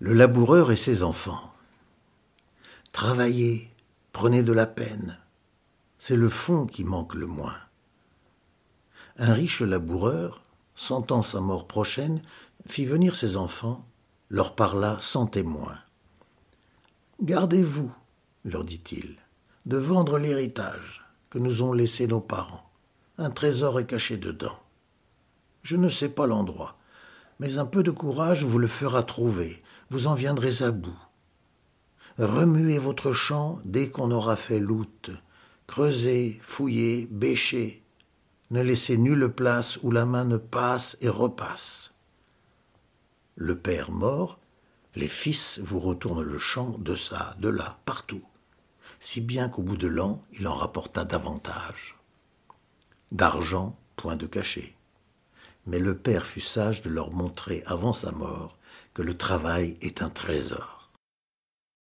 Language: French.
Le laboureur et ses enfants. Travaillez, prenez de la peine. C'est le fond qui manque le moins. Un riche laboureur, sentant sa mort prochaine, fit venir ses enfants, leur parla sans témoin. « Gardez-vous, leur dit-il, de vendre l'héritage que nous ont laissé nos parents. Un trésor est caché dedans. Je ne sais pas l'endroit, mais un peu de courage vous le fera trouver, vous en viendrez à bout. Remuez votre champ dès qu'on aura fait l'out, creusez, fouillez, bêchez. Ne laissez nulle place où la main ne passe et repasse. Le père mort, les fils vous retournent le champ de ça, de là, partout, si bien qu'au bout de l'an, il en rapporta davantage. D'argent, point de cachet. Mais le père fut sage de leur montrer avant sa mort que le travail est un trésor.